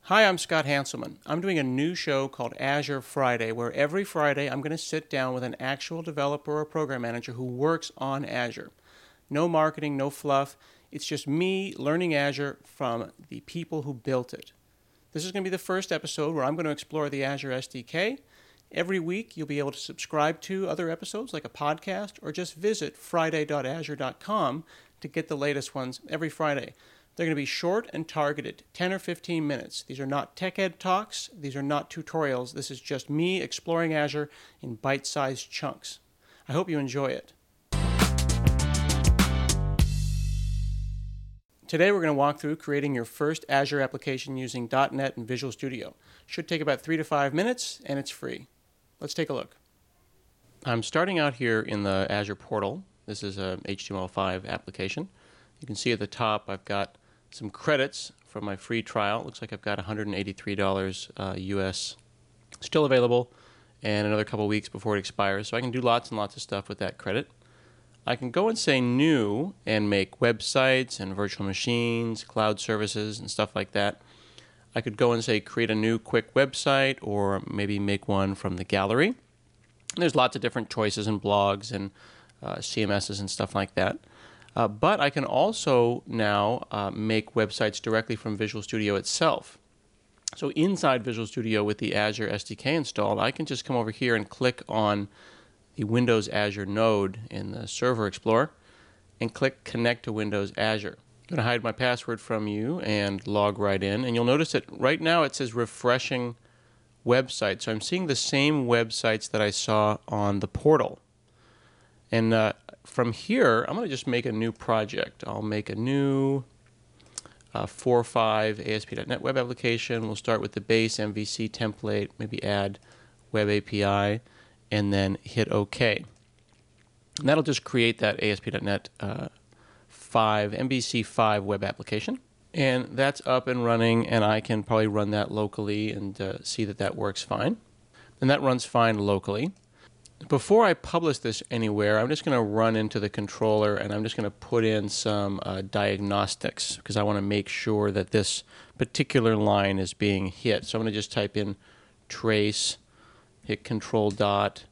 Hi, I'm Scott Hanselman. I'm doing a new show called Azure Friday, where every Friday I'm going to sit down with an actual developer or program manager who works on Azure. No marketing, no fluff. It's just me learning Azure from the people who built it. This is going to be the first episode where I'm going to explore the Azure SDK. Every week you'll be able to subscribe to other episodes like a podcast or just visit friday.azure.com to get the latest ones every Friday. They're going to be short and targeted, 10 or 15 minutes. These are not tech ed talks. These are not tutorials. This is just me exploring Azure in bite-sized chunks. I hope you enjoy it. Today we're going to walk through creating your first Azure application using .NET and Visual Studio. Should take about 3 to 5 minutes, and it's free. Let's take a look. I'm starting out here in the Azure portal. This is a HTML5 application. You can see at the top I've got some credits from my free trial. It looks like I've got $183 US still available, and another couple weeks before it expires. So I can do lots and lots of stuff with that credit. I can go and say new and make websites and virtual machines, cloud services, and stuff like that. I could go and say create a new quick website, or maybe make one from the gallery. And there's lots of different choices and blogs and CMSs and stuff like that. But I can also now make websites directly from Visual Studio itself. So inside Visual Studio with the Azure SDK installed, I can just come over here and click on the Windows Azure node in the Server Explorer and click Connect to Windows Azure. I'm going to hide my password from you and log right in. And you'll notice that right now it says refreshing website. So I'm seeing the same websites that I saw on the portal. And from here, I'm going to just make a new project. I'll make a new 4.5 ASP.NET web application. We'll start with the base MVC template, maybe add web API, and then hit OK. And that'll just create that ASP.NET 5 MVC 5 web application. And that's up and running, and I can probably run that locally and see that that works fine. And that runs fine locally. Before I publish this anywhere, I'm just going to run into the controller and I'm just going to put in some diagnostics because I want to make sure that this particular line is being hit. So I'm going to just type in trace, hit control dot,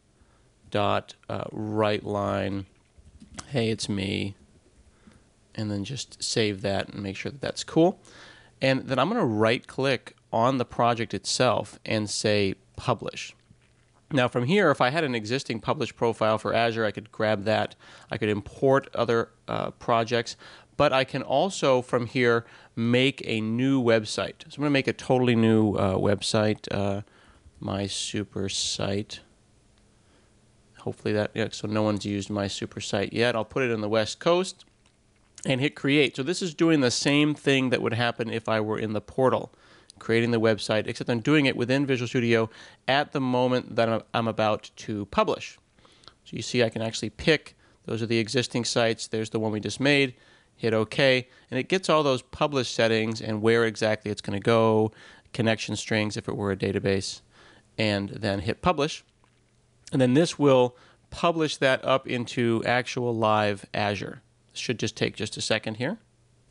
right line, hey, it's me, and then just save that and make sure that that's cool. And then I'm going to right click on the project itself and say publish. Now from here, if I had an existing published profile for Azure, I could grab that. I could import other projects, but I can also from here make a new website. So I'm going to make a totally new website, My Super Site. Hopefully that, yeah, so no one's used My Super Site yet. I'll put it in the West Coast and hit create. So this is doing the same thing that would happen if I were in the portal, creating the website, except I'm doing it within Visual Studio at the moment that I'm about to publish. So you see I can actually pick, those are the existing sites, there's the one we just made, hit OK, and it gets all those published settings and where exactly it's going to go, connection strings if it were a database, and then hit publish. And then this will publish that up into actual live Azure. This should just take just a second here.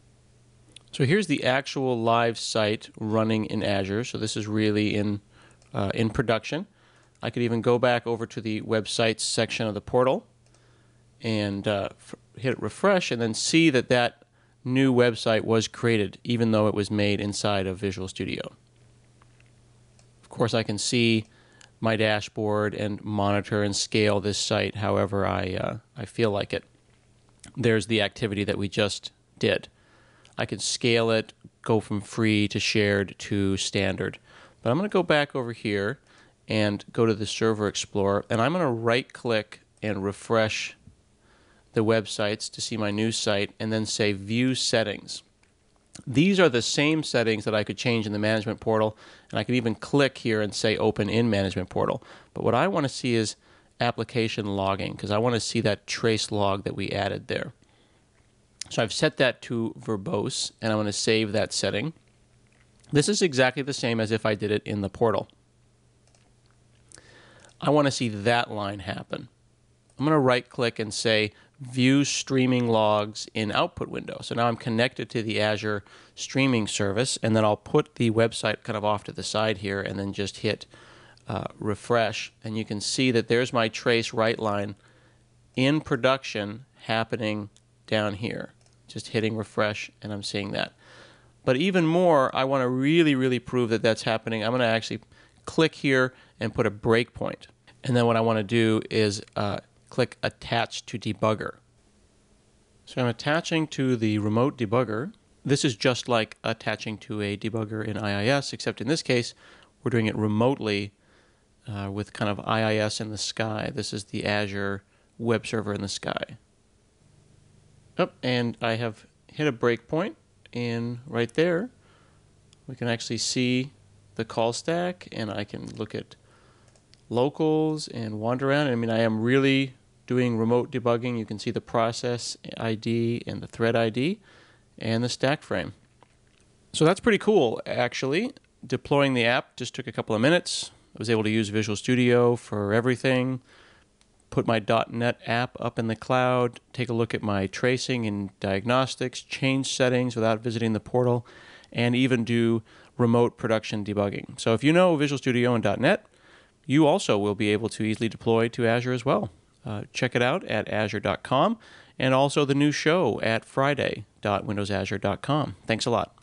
So here's the actual live site running in Azure. So this is really in production. I could even go back over to the websites section of the portal and hit refresh and then see that that new website was created even though it was made inside of Visual Studio. Of course, I can see my dashboard and monitor and scale this site however I feel like it. There's the activity that we just did. I can scale it, go from free to shared to standard. But I'm going to go back over here and go to the Server Explorer, and I'm going to right-click and refresh the websites to see my new site, and then say View Settings. These are the same settings that I could change in the Management Portal, and I could even click here and say Open in Management Portal. But what I want to see is application logging, because I want to see that trace log that we added there. So I've set that to verbose, and I'm going to save that setting. This is exactly the same as if I did it in the portal. I want to see that line happen. I'm going to right-click and say view streaming logs in output window. So now I'm connected to the Azure streaming service, and then I'll put the website kind of off to the side here and then just hit refresh, and you can see that there's my trace write line in production happening down here. Just hitting refresh, and I'm seeing that. But even more, I want to really, really prove that that's happening. I'm going to actually click here and put a breakpoint. And then what I want to do is click Attach to Debugger. So I'm attaching to the remote debugger. This is just like attaching to a debugger in IIS, except in this case, we're doing it remotely with kind of IIS in the sky. This is the Azure web server in the sky. Oh, and I have hit a breakpoint, and right there, we can actually see the call stack, and I can look at locals and wander around. I mean, I am really doing remote debugging. You can see the process ID and the thread ID and the stack frame. So that's pretty cool, actually. Deploying the app just took a couple of minutes. I was able to use Visual Studio for everything, put my .NET app up in the cloud, take a look at my tracing and diagnostics, change settings without visiting the portal, and even do remote production debugging. So if you know Visual Studio and .NET, you also will be able to easily deploy to Azure as well. Check it out at azure.com, and also the new show at friday.windowsazure.com. Thanks a lot.